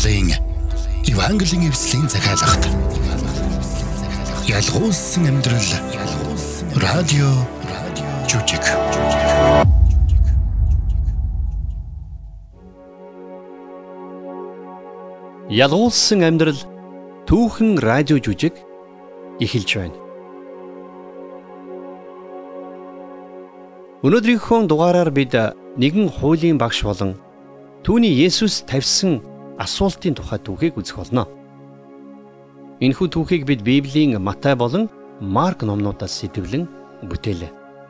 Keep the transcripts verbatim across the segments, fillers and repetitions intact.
Монголын Евангелийн эвслийн захиалгад ялгуулсан амьдрал радио жүжиг. Ялгуулсан амьдрал түүхэн радио жүжиг эхэлж байна. Өнөөдрийнхөө дугаараар бид нэгэн хуулийн багш болон түүний Есүс тавьсан асуултын тухай түүхийг үзэх болно. Энэхүү түүхийг бид Библийн Матай болон Марк номнуудаас сэдэвлэн бүтээлээ.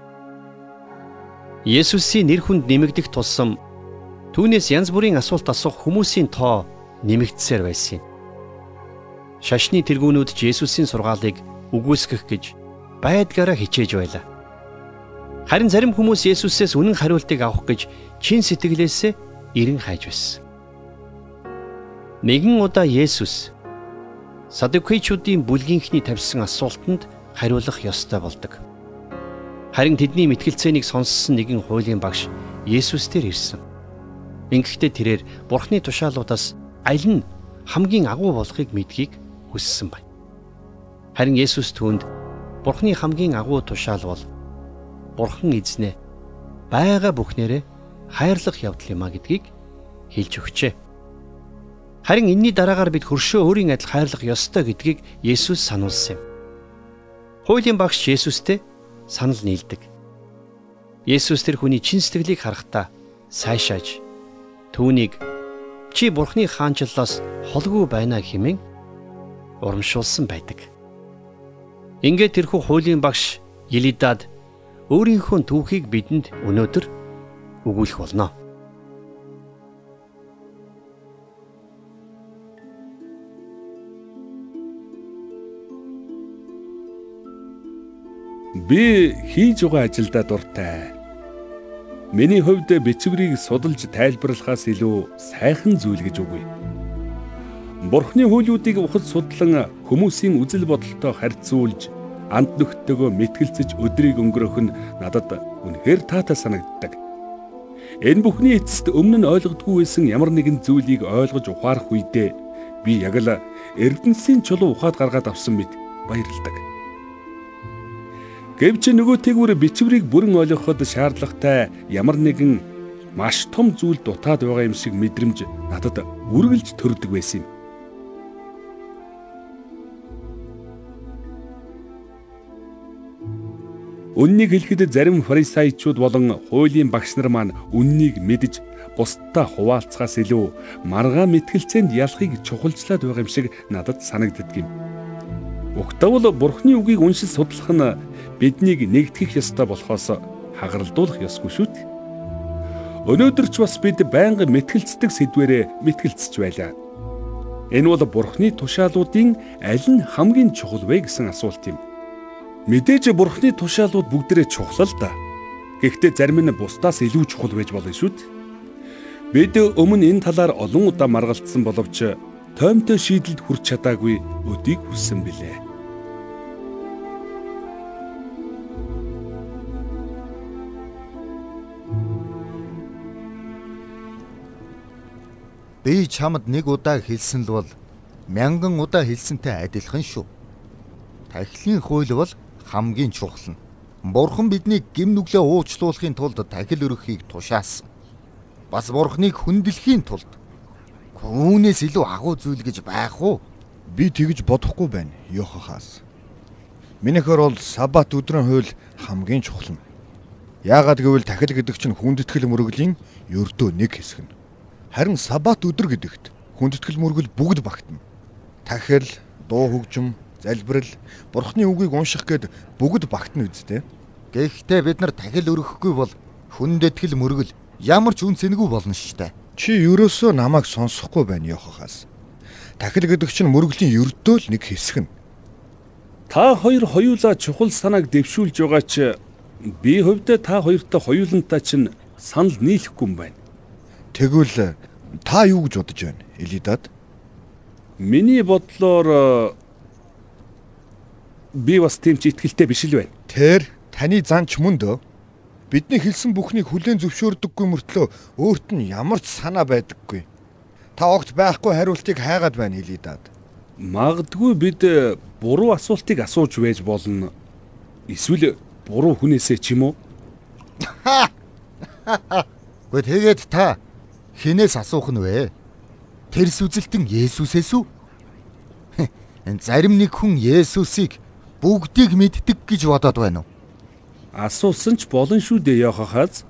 Есүсийн нэр хүнд нэмэгдэх тусам түүнээс янз бүрийн асуулт асуух хүмүүсийн тоо нэмэгдсээр байсан юм. Шашны тэргүүнүүд ч Есүсийн сургаалыг үгүйсгэх гэж байдгаараа хичээж байлаа. Харин зарим хүмүүс Есүсээс үнэн хариултыг авах гэж чин сэтгэлээсээ эрен хайж байсан. Нэгэн удаа Есүс Садукеичүүдийн бүлгийнхний тавьсан асуултанд хариулах ёстой болдог. Харин тэдний мэтгэлцээнийг сонссон нэгэн хуулийн багш Есүс дээр ирсэн. Ингэхдээ тэрээр Бурхны тушаалуудаас аль нь хамгийн агуу болохыг мэдхийг хүссэн байна. Харин Есүс түүнд Бурхны хамгийн агуу тушаал бол Бурхан эзнээ байгаа бүхнээрээ хайрлах явдал юм а гэдгийг хэлж өгчээ. Харин энэний дараагаар бид хөршөө өөрийн адил хайрлах ёстой гэдгийг Есүс сануулсан юм. Хуулийн багш Есүстэй санал нийлдэг. Есүс тэр хүний чин сэтгэлийг харахтаа сайшааж түүнийг чи Бурхны хаанчлалаас холгүй байна хэмээн урамшуулсан байдаг. Ингээд тэрхүү хуулийн багш Елидад өөрийнхөө түүхийг бидэнд өнөөдөр өгүүлэх болно. Би хийж байгаа ажилдаа дуртай. Миний хувьд бичвэрийг судалж тайлбарлахаас илүү сайхан зүйл гэж үгүй. Бурхны хуулиудыг ухаж судлан хүмүүсийн үзэл бодолтой харьцуулж анд нөхдөөгөө мэтгэлцэж өдрийг өнгөрөөх нь надад үнэхээр таатай санагддаг. Энэ бүхний эцэст өмнө нь ойлгодгүй байсан ямар нэгэн зүйлийг ойлгож ухаарах үедээ би яг л эрдэнэсийн чулуу ухаад гаргаад авсан мэт баярлдаг. Гэвч нөгөөтэйгүр бичвэрийг бүрэн ойлгоход шаардлагатай ямар нэгэн маш том зүйл дутаад байгаа юм шиг мэдрэмж надад үргэлж төрдөг байсан юм. Үннийг хэлэхэд зарим фарисеучуд болон хуулийн багш нар маань үннийг мэдж бусдаа хуваалцахаас илүү маргаан мэтгэлцээнд ялахыг чухалчлаад байгаа юм шиг надад санагддаг юм. Угтавал Бурхны үгийг уншиж судлах нь биднийг нэгтгэх ёстой болохоос хагаралдуулах ёсгүй шүү дээ. Өнөөдөр ч бас бид байнга мэтгэлцдэг сэдвэрээ мэтгэлцэж байлаа. Энэ бол Бурхны тушаалуудын аль нь хамгийн чухал вэ гэсэн асуулт юм. Мэдээж Бурхны тушаалууд бүгдээрээ чухал л да. Гэхдээ зарим нь бусдаас илүү чухал байж болно шүү дээ. Бид өмнө энэ талаар олон удаа маргалдсан боловч тоймтой шийдэлд хүрч чадаагүй өдийг хүрсэн билээ. Би чамд нэг удаа хэлсэн л бол мянган удаа хэлсэнтэй адилхан шүү. Тахилын хууль бол хамгийн чухал нь. Бурхан биднийг гэм нүглээ уучлуулахын тулд тахил өргөхийг тушаасан. Бас Бурханыг хүндлэхийн тулд үүнээс илүү агуу зүйл гэж байх уу? Би тэгж бодохгүй байна, Йохахаас. Минийхэр бол Сабат өдрийн хууль хамгийн чухал юм. Яагаад гэвэл тахил гэдэг чинь хүндэтгэл мөргөлийн ердөө нэг хэсэг нь. Харин Сабат өдөр гэдэгт хүндэтгэл мөргөл бүгд багтана. Тахил, дуу хөгжим, залбирал, Бурхны үгийг унших гээд бүгд багтана үсттэй. Гэхдээ бид нар тахил өргөхгүй бол хүндэтгэл мөргөл ямар ч үнцэнгүй болно штэ. Чи ерөөсөө намайг сонсохгүй байна, Йохахаас. Тахил гэдэг чинь мөргөлийн ердөө л нэг хэсэг нь. Та хоёр хоёулаа чухал санааг дэвшүүлж байгаа ч би хувьдаа та хоёртой хоёулантай чинь санал нийлэхгүй юм байна. Тэгвэл та юу гэж бодож байна, Элидад? Миний бодлоор би бас тийм ч итгэлтэй биш л байна. Тэр таны занч мөн дөө. Бидний хэлсэн бүхнийг хүлээн зөвшөөрдөггүй мөртлөө өөрт нь ямар ч санаа байдаггүй. Та огт байхгүй хариултыг хайгаад байна Элидад. Магадгүй бид буруу асуултыг асууж байж болно. Эсвэл буруу хүнээсээ ч юм уу? Гэхдээ тэгээд та хинээс асуух нь вэ? Тэрс үзэлтэн Есүсээс үү? Зарим нэг хүн Есүсийг бүгдийг мэддэг гэж бодоод байна уу? Асуусан ч болно шүү дээ Йохахаз.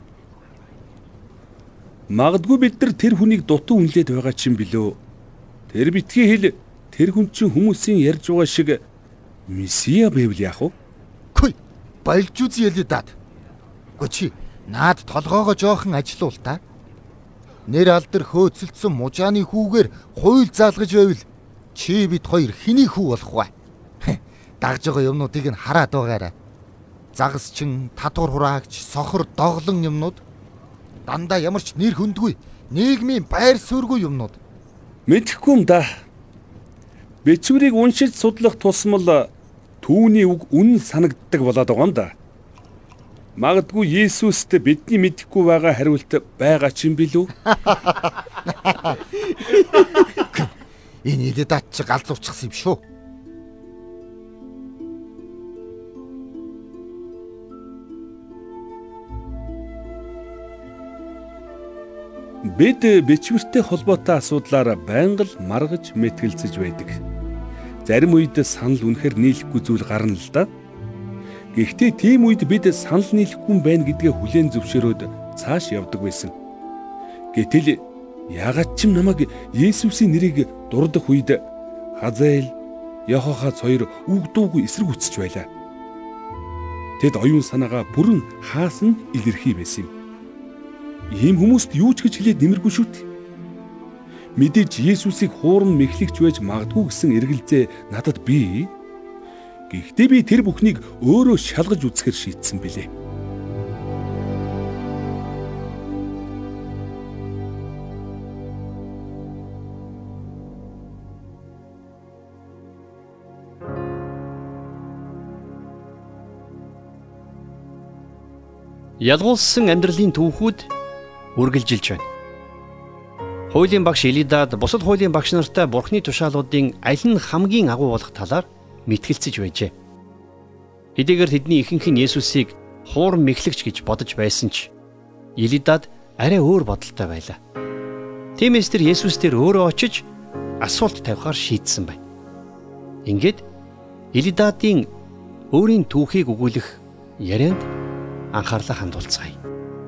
Магадгүй бид нар тэр хүнийг дутуу үнэлээд байгаа ч юм билүү. Тэр битгий хэл тэр хүн чинь хүмүүсийн ярьж байгаа шиг Месиа байвал яах вэ? Хөөе, байлж үзье Элидад. Гүчи, наад толгоогоо жоохон ажилуул та. Нэр алдар хөөцөлдсөн мужааны хүүгээр хууль заалгаж байвал чи бид хоёр хэний хүү болох вэ? Дагж байгаа юмнуудыг нь хараад байгаарай. Загасчин, татвар хураагч, сохор, доглон юмнууд дандаа ямар ч нэр хөндгүй нийгмийн байр суурьгүй юмнууд. Мэдхгүй юм да. Бичвэрийг уншиж судлах тусмал түүний үг үнэн санагддаг болоод байгаа юм да. Магадгүй Есүст бидний мэдэхгүй байгаа хариулт байгаа ч юм билүү? Энэ Элидад ч галзуурчихсан юм шүү. Бид бичвэртэй холбоотой асуудлаар байнга л маргаж мэтгэлцэж байдаг. Зарим үед санал үнэхээр нийлэхгүй зүйл гарна л да. Гэхдээ тийм үед бид санал нийлэхгүй байна гэдгээ хүлээн зөвшөөрөөд цааш явдаг байсан. Гэтэл яагаад ч намайг Есүсийн нэрийг дурдах үед Хазаэл, Йохахаз хоёр үгдүүгүй эсрэг үтсэж байлаа. Тэд оюун санаагаа бүрэн хаасан илэрхий байсан юм. Ийм хүмүүст юу ч гэж хэлээд нэмэргүй шүү дээ. Мэдээж Есүсийг хуурн мэхлэгч байж магадгүй гэсэн эргэлзээ надад бий. Гэхдээ би тэр бүхнийг өөрөө шалгаж үзэхэр шийдсэн билээ. Ялгуулсан амьдралын түүхүүд үргэлжилж байна. Хуулийн багш Элидад бусад хуулийн багш нартай Бурхны тушаалуудын аль нь хамгийн агуу болох талаар мэтгэлцэж байжээ. Хэдийгээр тэдний ихэнх нь Есүсийг хуурн мэхлэгч гэж бодож байсан ч Элидад арай өөр бодолтой байлаа. Тиймээс тэр Есүс дээр өөрөө очиж асуулт тавихаар шийдсэн байна. Ингээд Элидадын өөрийн түүхийг өгүүлэх ярианд анхаарлаа хандуулцгаая.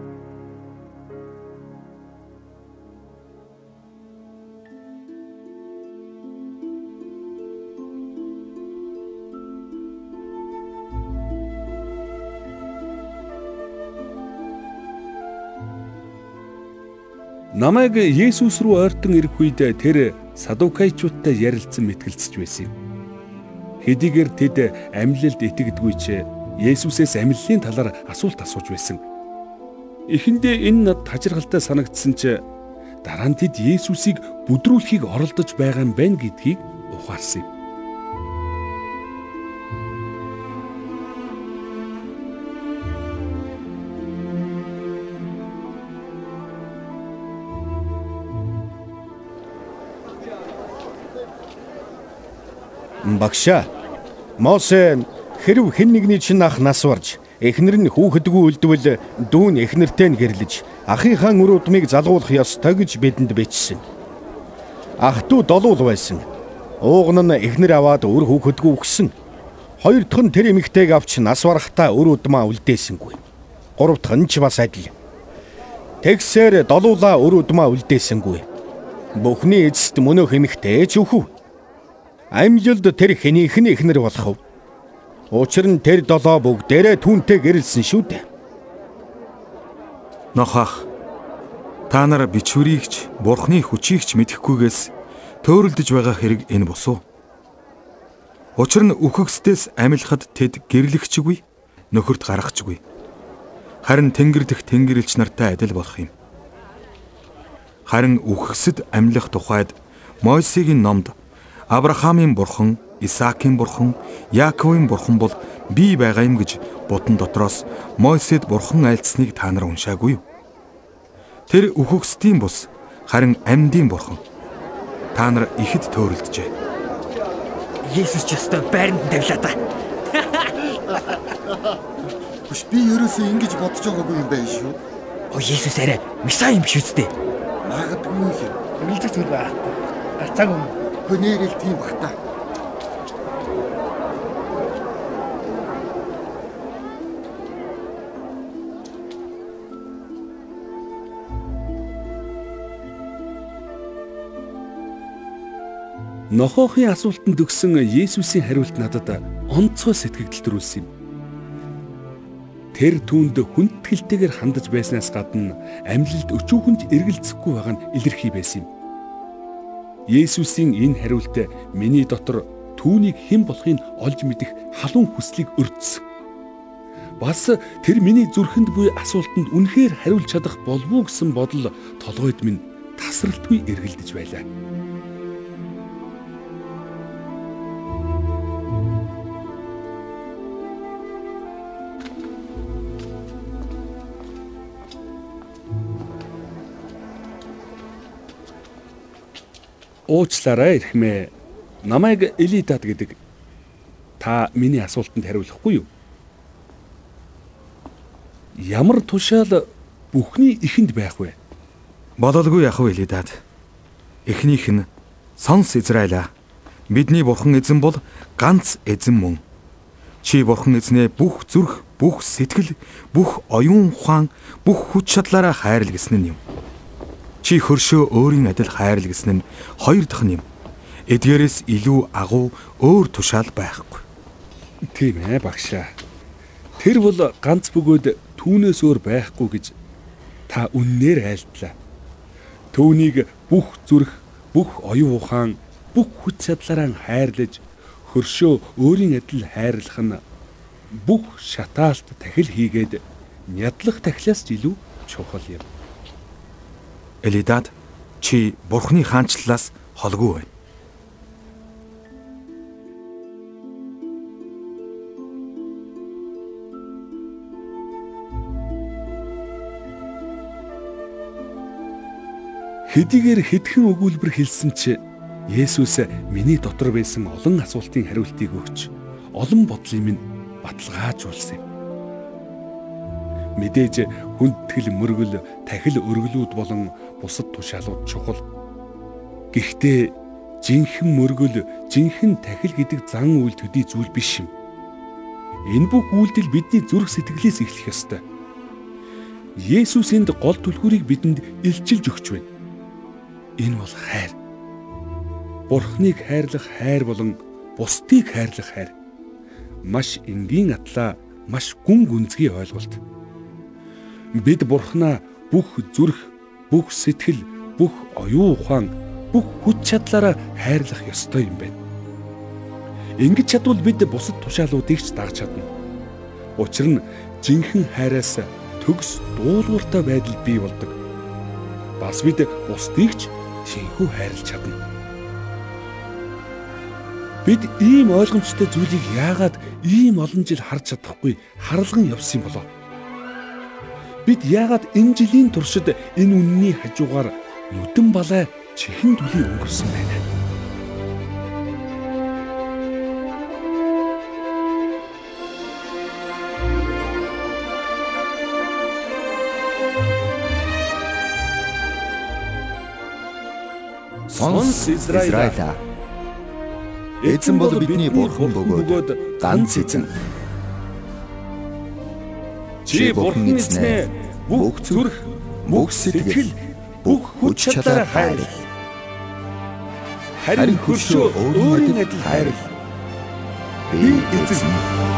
Намайг Есүс рүү ойртон ирэх үед тэр садукайчуудтай ярилцсан мэтгэлцэж байсан юм. Хэдийгээр тэд амьлалд итгэдэггүй ч Есүсээс амьллын талаар асуулт асууж байсан. Эхэндээ энэ над тажиргалтай санагдсан ч дараа нь тэд Есүсийг бүдрүүлэхийг оролдож байгаа юм байна гэдгийг ухаарсан юм. Багшаа, Мосе хэрв хэн нэгний чинь ах нас барж эхнэр нь хүүхэдгүй үлдвэл дүүн эхнэртэй нь гэрлэж ахынхаа үр удмыг залгуулах ёстой гэж бидэнд бичсэн. Ах дүү долуул байсан. Ууган нь эхнэр аваад үр хүүхэдгүй өгсөн. Хоёр дахь нь тэр эмэгтэйг авч нас барахтаа үр удмаа үлдээсэнгүй. Гурав дахь нь ч бас адил. Тэгсээр долуулаа үр удмаа үлдээсэнгүй. Бүхний эцэст мөнөөх эмэгтэй ч өхөв. Амьлалд тэр хэнийх нь эхнэр болох вэ? Учир нь тэр долоо бүгдээрээ түүнтэй гэрэлсэн шүү дээ. Нохах, та нар бичвэрийгч, Бурхны хүчийгч мэдэхгүйгээс төөрөлдөж байгаа хэрэг энэ босуу. Учир нь үхэгсдээс амилахад тэд гэрлэгчгүй, нөхөрт гаргахчгүй. Харин тэнгэр дэх тэнгэрлэгч нартай адил болох юм. Харин үхэгсэд амилах тухайд Мойсегийн номд Авраамийн бурхан, Исаакийн бурхан, Яаковын бурхан бол би байгаа юм гэж бутан дотроос Мойсед бурхан айлтсныг та нар уншаагүй юу? Тэр үхэгсдийн бус, харин амьдын бурхан. Та нар ихэд төөрөлдөжээ. Есүс ч ёстой байранд тавилаа та. Биш би ерөөсөө ингэж бодож байгаагүй юм байна шүү. Оо Есүс арай Месиа юм биш үстэй. Магадгүй л. Үлзэх зүйл байхгүй. Гарцааг юм. Гүнээрэл тийм бах та. Нохохын асуултанд өгсөн Есүсийн хариулт надад онцгой сэтгэгдэл төрүүлсэн юм. Тэр түүнд хүндэтгэлтэйгээр хандаж байснаас гадна амьлалд өчүүхэнд эргэлзэхгүй байгаа нь илэрхий байсан юм. Есүсийн энэ хариулт миний дотор түүнийг хэн болохыг олж мэдэх халуун хүслийг өргөсөн. Бас тэр миний зүрхэнд буй асуултанд үнэхээр хариулж чадах болов уу гэсэн бодол толгойд минь тасралтгүй эргэлдэж байлаа. Уучлаарай эрхмээ. Намайг Элидад гэдэг. Та миний асуултанд хариулахгүй юу? Ямар тушаал бүхний ихэнд байх вэ? Бололгүй яах вэ Элидад? Эхнийх нь сонс Израиля. Бидний бурхан эзэн бол ганц эзэн мөн. Чи бурхан эзнээ бүх зүрх, бүх сэтгэл, бүх оюун ухаан, бүх хүч чадлаараа хайрл гэсэн нь юм. Чи хөршөө өөрийн адил хайрл гэсэн нь хоёр дахь нь юм. Эдгээрээс илүү агуу өөр тушаал байхгүй. Тийм ээ багшаа. Тэр бол ганц бөгөөд түүнээс өөр байхгүй гэж та үннээр айлтлаа. Түүнийг бүх зүрх, бүх оюун ухаан, бүх хүч чадлаараа хайрлаж, хөршөө өөрийн адил хайрлах нь бүх шатаалт тахил хийгээд нядлах тахилаас илүү чухал юм. Элидад, чи бурхны хаанчлалаас холгүй байна. Хэдийгээр хэдхэн өгүүлбэр хэлсэн ч Есүс миний дотор байсан олон асуултын хариултыг өгч олон бодлыг минь баталгаажуулсан юм. Мэдээж хүндэтгэл мөргөл, тахил өргөлүүд болон бусад тушаалууд чухал. Гэхдээ жинхэнэ мөргөл, жинхэнэ тахил гэдэг зан үйл төдий зүйл биш юм. Энэ бүх үйлдэл бидний зүрх сэтгэлээс эхлэх ёстой. Есүс энд гол түлхүүрийг бидэнд илчилж өгч байна. Энэ бол хайр. Бурхныг хайрлах хайр болон бусдыг хайрлах хайр. Маш энгийн атлаа, маш гүн гүнзгий ойлголт. Бид Бурхнаа бүх зүрх, бүх сэтгэл, бүх оюун ухаан, бүх хүч чадлаараа хайрлах ёстой юм байна. Ингэж чадвал бид бусад тушаалуудыг ч дагж чадна. Учир нь жинхэнэ хайраас төгс дуулууртай байдал бий болдог. Бас бид бусдыг ч тийхүү хайрлаж чадна. Бид ийм ойлгомжтой зүйлийг яагаад ийм олон жил харж чадахгүй харалган явсан болоо? Бид яагаад энэ жилийн туршид энэ үнний хажуугаар нүдэн балай чихэн түлий өнгөрсөн байна? Сонс Израиля. Эзэн бол бидний бурхан бөгөөд ганц эзэн. Чи бурхан эзнээ бүх зүрх, бүх сэтгэл, бүх хүч чадлаараа хайр. Харин хөршөө өөрийн адил хайр. Би эзэн.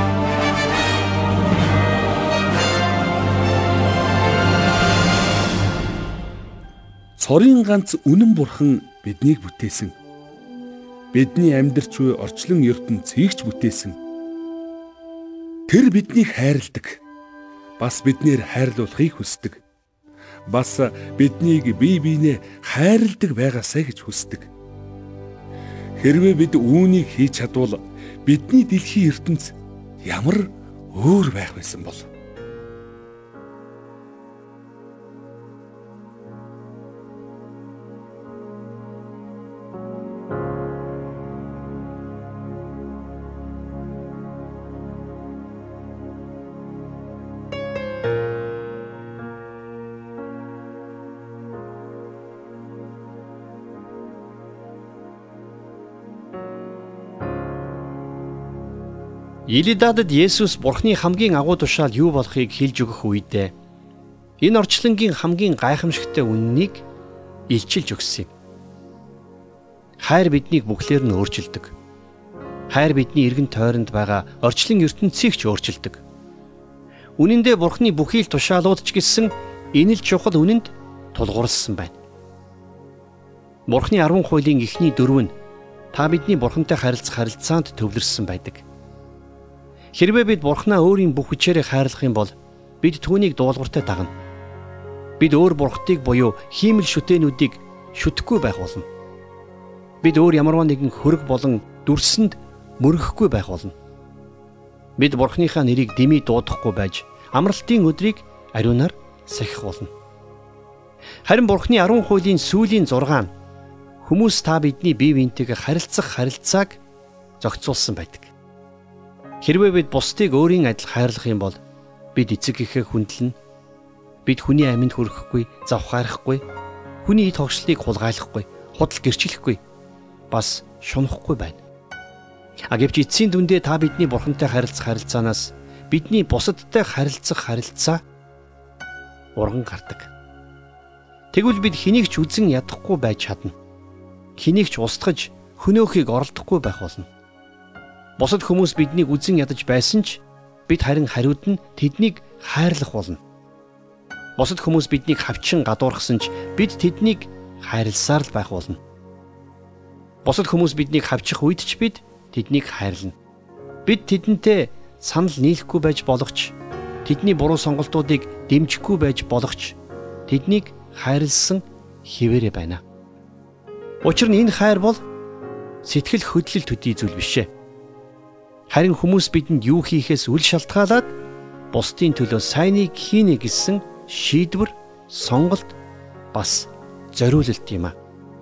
Цорын ганц үнэн бурхан биднийг бүтээсэн. Бидний амьдрч буй орчлон ертөнцийг ч бүтээсэн. Тэр биднийг хайрладаг. Бас биднээр хайрлуулахыг хүсдэг. Бас биднийг бие биенээ хайрладаг байгаасай гэж хүсдэг. Хэрвээ бид үүнийг хийж чадвал бидний дэлхийн ертөнц ямар өөр байх байсан бол? Илидадад Есүс Бурхны хамгийн агуу тушаал юу болохыг хэлж өгөх үедээ энэ орчлонгийн хамгийн гайхамшигтай үннийг илчилж өгсөн юм. Хайр биднийг бүхлээр нь өөрчилдөг. Хайр бидний эргэн тойронд байгаа орчлон ертөнцийг ч өөрчилдөг. Үнэн дээр Бурхны бүхий л тушаалууд ч гэсэн энэ л чухал үнэнд тулгуурласан байна. Бурхны арван хуулийн эхний дөрөв нь та бидний Бурхантай харилцах харилцаанд төвлөрсөн байдаг. Хэрвээ бид Бурхнаа өөрийн бүх хүчээрээ хайрлах юм бол бид түүнийг дуулууртай дагна. Бид өөр бурхтыг буюу хиймэл шүтээнүүдийг шүтэхгүй байх болно. Бид өөр ямарваа нэгэн хөрөг болон дүрсэнд мөрөхгүй байх болно. Бид Бурхныхаа нэрийг дэмий дуудахгүй байж амралтын өдрийг ариунаар сахих болно. Харин Бурхны арван хуулийн сүүлийн зургаан хүмүүс та бидний бие биентэйгээ харилцах харилцааг зохицуулсан байдаг. Хэрвээ бид бусдыг өөрийн адил хайрлах юм бол бид эцэг эхээ хүндлэн, бид хүний аминд хүрэхгүй, завхаарахгүй, хүний эд тогшлыг хулгайлахгүй, худал гэрчлэхгүй, бас шунахгүй байна. А гэвч эцсийн дүндээ та бидний Бурхантай харилцах харилцаанаас бидний бусадтай харилцах харилцаа урган гардаг. Тэгвэл бид хэнийг ч үзэн ядахгүй байж чадна. Хэнийг ч устгаж хөнөөхийг оролдохгүй байх болно. Бусад хүмүүс биднийг үзэн ядаж байсан ч бид харин хариуд нь тэднийг хайрлах болно. Бусад хүмүүс биднийг хавчин гадуурхсан ч бид тэднийг хайрласаар л байх болно. Бусад хүмүүс биднийг хавчих үед ч бид тэднийг хайрлана. Бид тэдэнтэй санал нийлэхгүй байж болох ч, тэдний буруу сонголтуудыг дэмжихгүй байж болох ч тэднийг хайрлсан хэвээрээ байна. Учир нь энэ хайр бол сэтгэл хөдлөл төдий зүйл биш ээ. Харин хүмүүс бидэнд юу хийхээс үл шалтгаалаад бусдын төлөө сайныг хийнэ гэсэн шийдвэр, сонголт бас зориулалт юм а.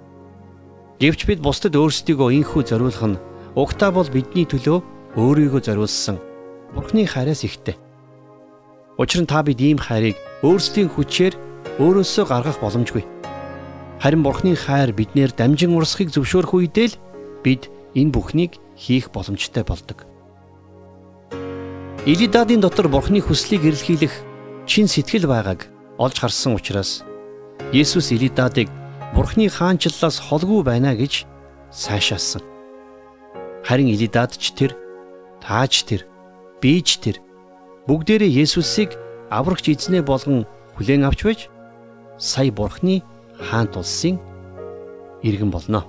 Гэвч бид бусдад өөрсдийгөө инхүү зориулах нь угтаа бол бидний төлөө өөрийгөө зориулсан Бурхны хайраас ихтэй. Учир нь та бид ийм хайрыг өөрсдийн хүчээр өөрөөсөө гаргах боломжгүй. Харин Бурхны хайр биднээр дамжин урсахыг зөвшөөрөх үедээ л бид энэ бүхнийг хийх боломжтой болдог. Илидадын дотор Бурхны хүслийг эрэлхийлэх чин сэтгэл байгааг олж харсан учраас Есүс Илидадыг Бурхны хаанчлалаас холгүй байна гэж сайшаасан. Харин Илидад ч тэр, тааж тэр, би ч тэр бүгдээрээ Есүсийг аврагч эзнээ болгон хүлээн авч байж сая Бурхны хаант улсын иргэн болно.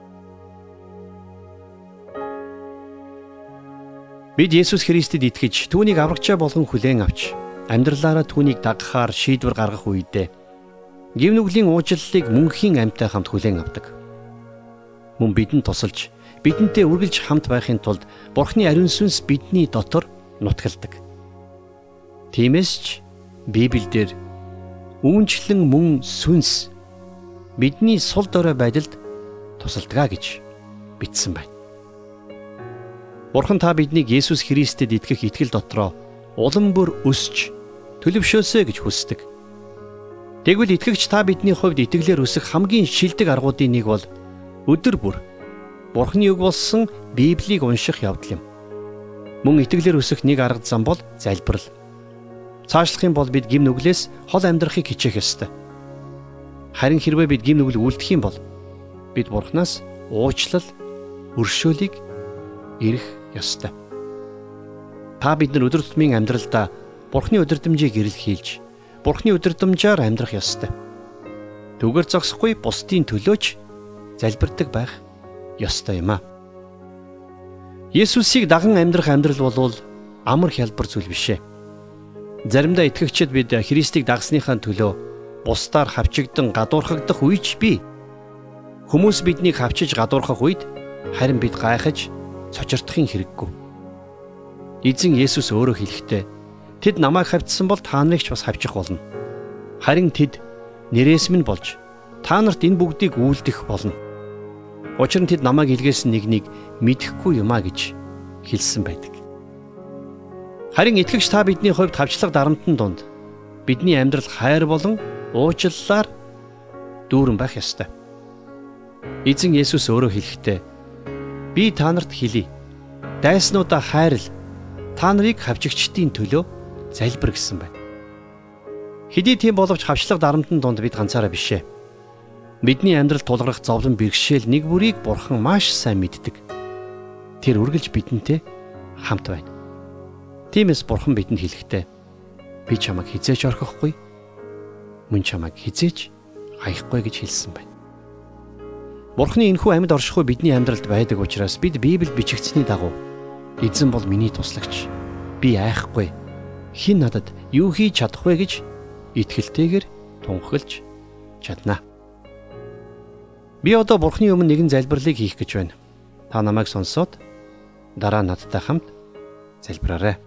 Бид Есүс Христэд итгэж түүнийг аврагчаа болгон хүлээн авч амьдралаараа түүнийг дагахаар шийдвэр гаргах үедээ гивнүглийн уучлалыг мөнхийн амьтаа хамт хүлээн авдаг. Мөн бидэнд тусалж бидэнтэй үргэлж хамт байхын тулд Бурхны ариун сүнс бидний дотор нутгалдаг. Тиймээс ч Библиэлд үүнчлэн мөн сүнс бидний сул дорой байдалд тусалдгаа гэж бичсэн байна. Бурхан та биднийг Есүс Христэд итгэх итгэл дотроо улам бүр өсч төлөвшөөсэй гэж хүсдэг. Тэгвэл итгэгч та бидний хувьд итгэлээр өсөх хамгийн шилдэг аргуудын нэг бол өдөр бүр Бурханы үг болсон Библийг унших явдал юм. Мөн итгэлээр өсөх нэг арга зам бол залбирал. Цаашлах юм бол бид гим нүглээс хол амьдрахыг хичээх ёстой. Харин хэрвээ бид гим нүгэл үлдэх юм бол бид Бурханаас уучлал, өршөөлийг ирэх ёстой. Та бид нар өдөр тутмын амьдралдаа Бурханы өдөрдмжийг эрэлхийлж, Бурханы өдөрдмжаар амьдрах ёстой. Түгээр зогсохгүй бусдын төлөөч залбирдаг байх ёстой юм а. Есүсийг даган амьдрах амьдрал бол амар хялбар зүйл биш ээ. Заримдаа итгэгчид бид Христийг дагсныхаа төлөө бусдаар хавчигдан гадуурхагдах үеч бий. Хүмүүс биднийг хавчиж гадуурхах үед харин бид гайхаж цочирдохын хэрэггүй. Эзэн Есүс өөрөө хэлэхдээ тэд намайг хавьдсан бол та нарыг ч бас хавчих болно. Харин тэд нэрээс минь болж та нарт энэ бүгдийг үйлдэх болно. Учир нь тэд намайг илгээсэн нэгнийг мэдэхгүй юмаа гэж хэлсэн байдаг. Харин итгэгч та бидний хувьд хавчлага дарамтны дунд бидний амьдрал хайр болон уучлалаар дүүрэн байх ёстой. Эзэн Есүс өөрөө хэлэхдээ би та нарт хэлье. Дайснуудаа хайрл, та нарыг хавчигчдын төлөө залбир гэсэн байна. Хэдий тийм боловч хавчлаг дарамтны дунд бид ганцаараа бишээ. Бидний амьдрал тулгарх зовлон бэрхшээл нэг бүрийг Бурхан маш сайн мэддэг. Тэр үргэлж бидэнтэй хамт байна. Тиймээс Бурхан бидэнд хэлэхдээ би чамайг хизээч орхихгүй, мөн чамайг хизээч хаяхгүй гэж хэлсэн байна. Бурханы энэхүү амьд оршихуй бидний амьдралд байдаг учраас бид Библиэд бичигдсэний дагуу эзэн бол миний туслагч, би айхгүй, хэн надад юу хийж чадах вэ гэж итгэлтэйгээр тунхаглаж чадна. Би одоо Бурханы өмнө нэгэн залбирлыг хийх гэж байна. Та намайг сонсоод дараа надтай хамт залбираарай.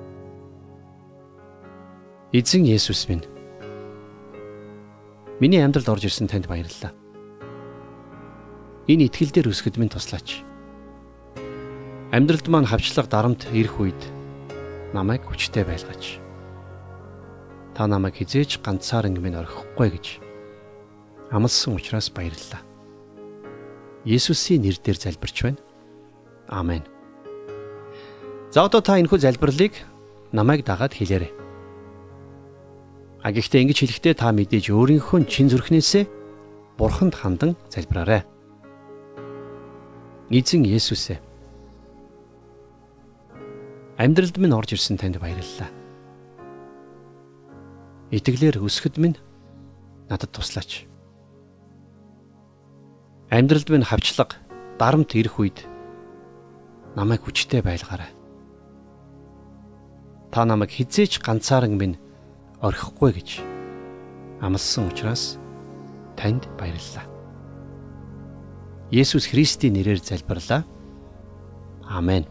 Эзэн Есүс минь, миний амьдралд орж ирсэн танд баярлалаа. Энэ итгэл дээр өсгөд минь туслаач. Амьдралд маань хавчлаг дарамт ирэх үед намайг хүчтэй байлгаач. Та намайг хизээж ганцааран минь орхихгүй гэж амласан учраас баярлалаа. Есүсийн нэрээр залбирч байна. Амен. За одоо та энэхүү залбирлыг намайг дагаад хэлээрэй. А гэхдээ ингэж хэлэхдээ та мэдээж өөрийнхөө чин зүрхнээсээ Бурханд хандан залбираарай. Эзэн Есүс ээ, амьдралд минь орж ирсэн танд баярлалаа. Итгэлээр өсгөд минь надад туслаач. Амьдралд минь хавчлаг, дарамт ирэх үед намайг хүчтэй байлгаарай. Та намайг хизээч ганцааран минь орхихгүй гэж амласан учраас танд баярлалаа. Есүс Христийн нэрээр залбирлаа. Амен.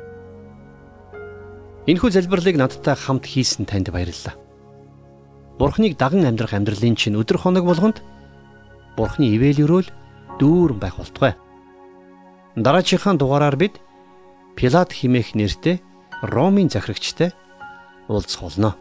Энэхүү залбирлыг надтай хамт хийсэн танд баярлалаа. Бурхныг даган амьдрах амьдралын чинь өдөр хоног болгонд Бурхны ивэл өрөөл дүүрэн байх болтугай. Дараачихан дугаараар бид Пилат хэмээх нэртэй Ромын захирагчтай уулзах болно.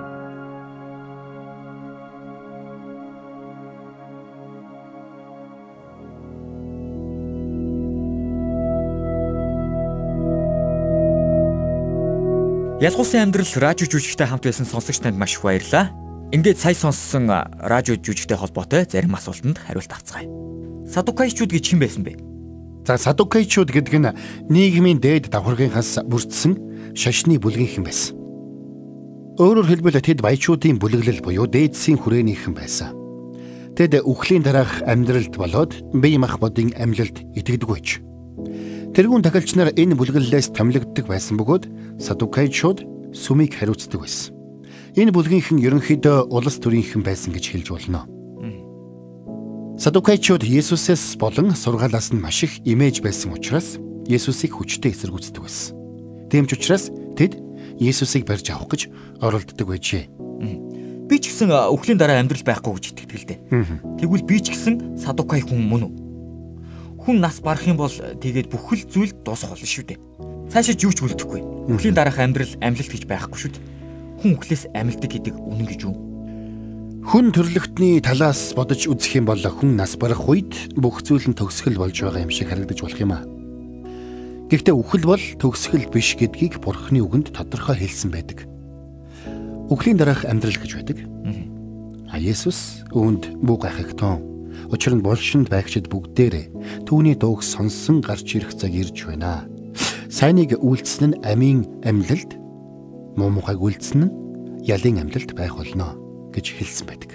Ялгуусын амьдрал радио жүжигтэй хамт байсан сонсогч танд маш их баярлалаа. Ингээд сая сонссон радио жүжигтэй холбоотой зарим асуултанд хариулт авцгаая. Садукайчууд гэж хэн байсан бэ? За садукайчууд гэдэг нь нийгмийн дээд давхаргынхаас бүрдсэн шашны бүлгийнхэн байсан. Өөрөөр хэлбэл тэд баячуудын бүлэглэл буюу дээдсийн хүрээнийхэн байсан. Тэд үхлийн дараах амьдралд болоод бие махбодын амьлалд итгэдэггүйч. Тэрүүн тахилч нар энэ бүлэглэлээс томилогддог байсан бөгөөд садукайчууд сүмийг хариуцдаг байсан. Энэ бүлгийнхэн ерөнхийдөө улс төрийнхэн байсан гэж хэлж болно. Садукайчууд Есүсээс болон сургаалаас нь маш их имэж байсан учраас Есүсийг хүчтэй эсэргүүцдэг байсан. Тийм ч учраас тэд Есүсийг барьж авах гэж оролддог байжээ. Би ч гэсэн үхлийн дараа амьдрал байхгүй гэж итгэдэг л дээ. Тэгвэл би ч гэсэн садукай хүн мөн үү? Хүн нас барах юм бол тэгээд бүхэл зүйл дуусах болно шүү дээ. Цаашаа юу ч үлдэхгүй. Үхлийн дараах амьдрал амьлалт гэж байхгүй шүү дээ. Хүн үхлээс амьлдаг гэдэг үнэн гэж юу? Хүн төрлөختний талаас бодож үзэх юм бол хүн нас барах үед бүх зүйл нь төгсгөл болж байгаа юм шиг харагдаж болох юм аа. Гэхдээ үхэл бол төгсгөл биш гэдгийг Бурхны үгэнд тодорхой хэлсэн байдаг. Үхлийн дараах амьдрал гэж байдаг. А Есүс үүнд бүх гайхагтун. Учир нь булшинд байгчид бүгдээрээ түүний дууг сонссон гарч ирэх цаг ирж байна. Сайныг үйлдсэн нь амийн амьлалд, муу мухайг үйлдсэн нь ялын амьлалд байх болно гэж хэлсэн байдаг.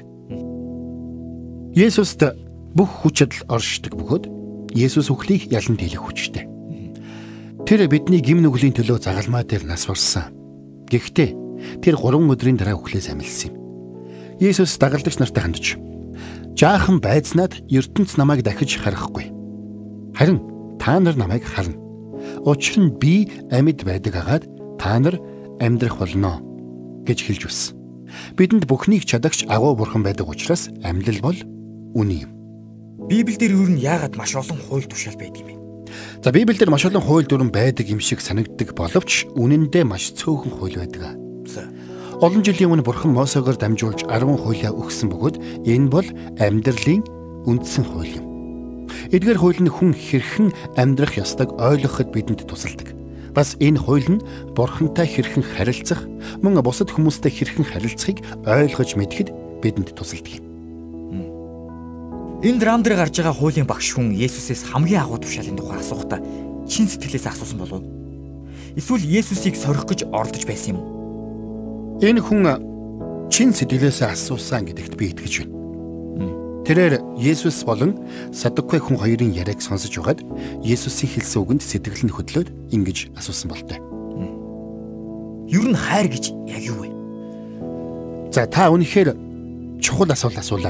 Есүст бүх хүч чадал оршдог бөгөөд Есүс үхлийг ялан дийлэх хүчтэй. Тэр бидний гим нүглийн төлөө загалмай дээр нас барсан. Гэхдээ тэр гурван өдрийн дараа үхлээс амилсан юм. Есүс дагалдагч нартай хандж жаахан байцнаад ертөнц намайг дахиж харахгүй. Харин та нар намайг харна. Учир нь би амьд байдаг агаад та нар амьдрах болно гэж хэлж байсан. Бидэнд бүхнийг чадагч агуу бурхан байдаг учраас амьлал бол үнэн юм. Библиэлд ер нь яагаад маш олон хууль тушаал байдаг юм бэ? За Библиэлд маш олон хууль дүрэн байдаг юм шиг санагддаг боловч үнэндээ маш цөөхөн хууль байдаг. Олон жилийн өмнө Бурхан Мосегоор дамжуулж арван хуулиа өгсөн бөгөөд энэ бол амьдралын үндсэн хууль юм. Эдгээр хууль нь хүн хэрхэн амьдрах ёстойг ойлгоход бидэнд тусалдаг. Бас энэ хууль нь Бурхантай хэрхэн харилцах, мөн бусад хүмүүстэй хэрхэн харилцахыг ойлгож мэдэхэд бидэнд тусалдаг юм. Энэ драм дээр гарч байгаа хуулийн багш хүн Есүсээс хамгийн агуу тушаалын тухай асуухтаа чин сэтгэлээс асуусан болов уу? Эсвэл Есүсийг сорих гэж оролдож байсан юм уу? Энэ хүн чин сэтгэлээс асуусан гэдэгт би итгэж байна. Тэрээр Есүс болон Садукай хүн хоёрын яриаг сонсож байгаад Есүсийн хэлсэн үгэнд сэтгэл нь хөдлөөд ингэж асуусан болтой. Ер нь хайр гэж яг юу вэ? За та үнэхээр чухал асуулт асуулаа.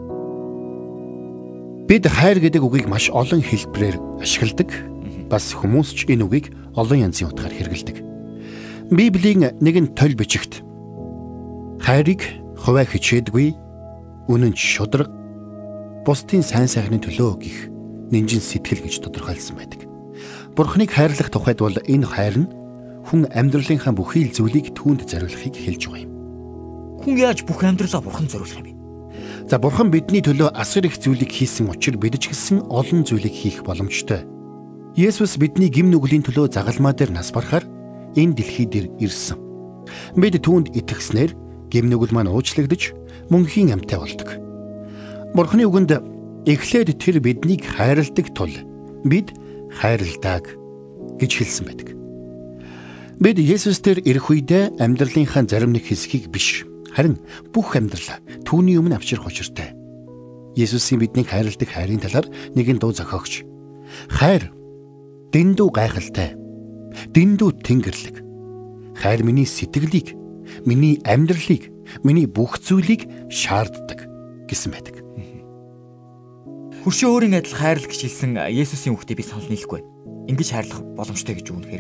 Бид хайр гэдэг үгийг маш олон хэлбэрээр ашигладаг. Бас хүмүүс ч энэ үгийг олон янзын утгаар хэрэглэдэг. Библийн нэгэн толь бичигт хайрыг хуваа хичээдгүй, үнэн шударга, бусдын сайн сайхны төлөө гих нинжин сэтгэл гэж тодорхойлсон байдаг. Бурхныг хайрлах тухайд бол энэ хайр нь хүн амьдралынхаа бүхий л зүйлийг түүнд зориулахыг хэлж байгаа юм. Хүн яаж бүх амьдралаа Бурханд зориулах юм бэ? За Бурхан бидний төлөө асар их зүйлийг хийсэн учраас бид ч гэсэн олон зүйлийг хийх боломжтой. Есүс бидний гэм нүглийн төлөө загалмаа дээр нас барахаар энэ дэлхий дээр ирсэн. Бид түүнд итгэснээр гэм нүгэл маань уучлагдж мөнхийн амьтаа болдог. Бурхны үгэнд эхлээд тэр биднийг хайрладаг тул бид хайрладаг гэж хэлсэн байдаг. Бид Есүстээр ирэх үедээ амьдралынхаа зарим нэг хэсгийг биш, харин бүх амьдралаа түүний өмнө авчрах учиртай. Есүсийн биднийг хайрладаг хайрын талаар нэгэн дуу зохиогч. Хайр дэндүү гайхалтай, дэндүү тэнгэрлэг. Хайр миний сэтгэлийг, миний амьдралыг, миний бүх зүйлийг шаарддаг гэсэн байдаг. Хөршөө өөрийн адил хайрлах гэж хэлсэн Есүсийн үгтийг би санал нийлэхгүй. Ингэж хайрлах боломжтой гэж үнэхээр.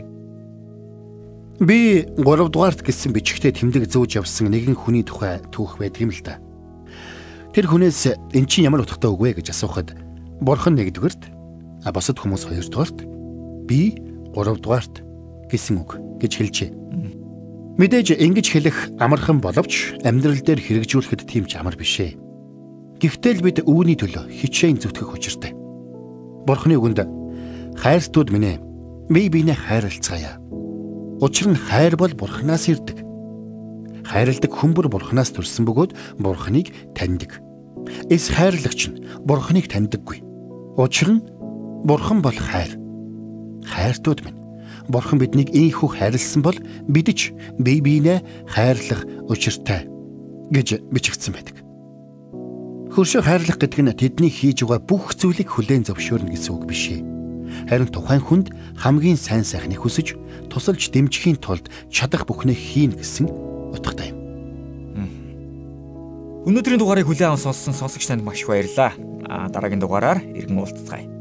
Би гурав дугаарт гэсэн бичгтээ тэмдэг зөөж явсан нэгэн хүний тухай түүх байдаг юм л да. Тэр хүнээс эн чинь ямар утгатай үг вэ гэж асуухад Бурхан нэгдүгээрт, а бусад хүмүүс хоёрдугаарт, би гуравдугаарт гэсэн үг гэж хэлжээ. Мэдээж ингэж хэлэх амархан боловч амьдрал дээр хэрэгжүүлэхэд тийм ч амар биш ээ. Гэхдээ л бид үүний төлөө хичээн зүтгэх учиртай. Бурхны үгэнд хайртууд минь ээ, бие биенээ хайрлцгаая. Учир нь хайр бол Бурханаас ирдэг. Хайрладаг хүн бүр Бурханаас төрсөн бөгөөд Бурханыг таньдаг. Эс хайрлагч нь Бурханыг таньдаггүй. Учир нь Бурхан бол хайр. Хайртууд минь, Бурхан биднийг ийхүү хайрлсан бол бид ч бие биенээ хайрлах учиртай гэж бичигдсэн байдаг. Хөршөө хайрлах гэдэг нь тэдний хийж байгаа бүх зүйлийг хүлээн зөвшөөрнө гэсэн үг биш ээ. Харин тухайн хүнд хамгийн сайн сайхныг хүсэж, тусалж дэмжихийн тулд чадах бүхнээ хийн гэсэн утгатай юм. Өнөөдрийн дугаарыг хүлээн авсан сонссон сонсогч танд маш их баярлалаа. А дараагийн дугаараар иргэн уулзцгаая.